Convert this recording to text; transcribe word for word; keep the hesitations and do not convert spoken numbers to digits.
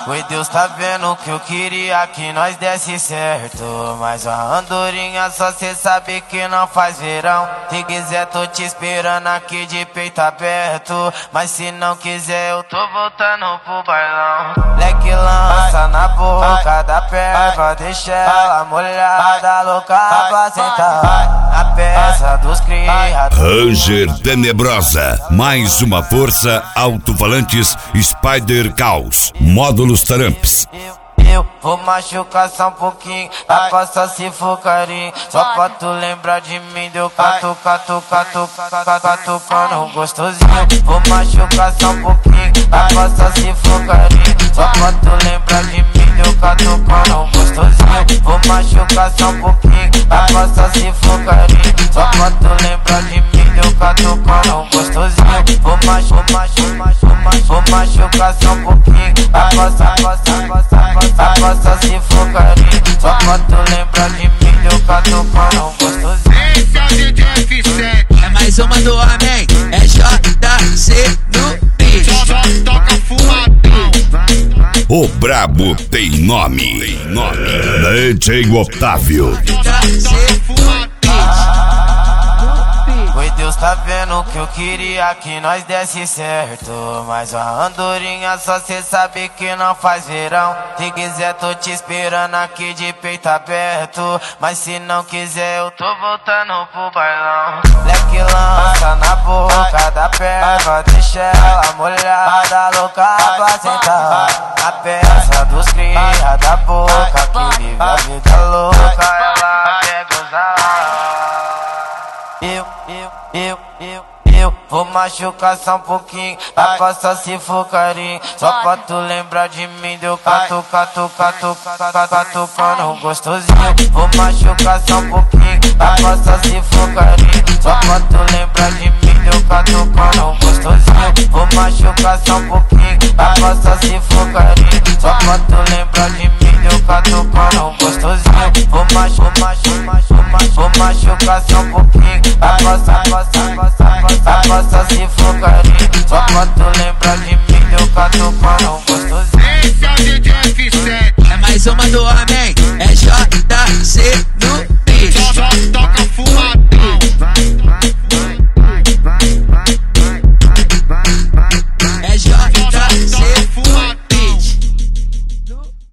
Foi Deus tá vendo que eu queria que nós desse certo, mas a andorinha só cê sabe que não faz verão. Se quiser tô te esperando aqui de peito aberto, mas se não quiser eu tô voltando pro bailão. Leque lança na boca da perva, deixa ela molhada, louca pra sentar na peça dos criados. Ranger Tenebrosa, mais uma força, alto-falantes Spider Caos, módulos Taramps. Eu vou machucar só um pouquinho, a passa se for carinho. Só pra tu lembrar de mim, deu catu, catu, catu, catu, catucando gostosinho. Vou machucar só um pouquinho, a passa se for carinho. Só pra tu lembrar de mim, deu catucando gostosinho. Vou machucar só um pouquinho, a passa se for carinho. Só pra tu lembrar de mim, deu catucando gostosinho. Vou machucar, vou machucar só um pouquinho, a passa, passa, passa, passa. A passa se for carinho, só pra tu lembrar de mim, deu catucando gostosinho. Esse é o D J F sete, é mais uma do homem, é J C no beat. só toca fumadão. O brabo tem nome, tem nome. D J Otávio. Foi Deus tá vendo que eu queria que nós desse certo, mas a andorinha só cê sabe que não faz verão. Se quiser tô te esperando aqui de peito aberto, mas se não quiser eu tô voltando pro bailão. Leque lança na boca da perva, deixa ela molhada, louca pra sentar na peça dos cria da boca que vive a vida louca, ela quer gozar. Eu, eu, eu, eu, eu vou machucar só um pouquinho, a passa se for carinho. Só pra tu lembrar de mim, deu catu, catu, catu, catu, catucando gostosinho. Vou machucar só um pouquinho, a passa se for carinho. Só pra tu lembrar de mim, deu catucando gostosinho. Vou machucar só um pouquinho, a passa se for carinho. Só pra tu lembrar de mim, deu catucando gostosinho. Vou machucar, vou machucar só um pouquinho, a passa, passa, passa, passa, a passa se for carinho. Só pra tu lembrar de mim, deu catucando gostosinho. Esse é o D J F sete, é mais uma do homem, é J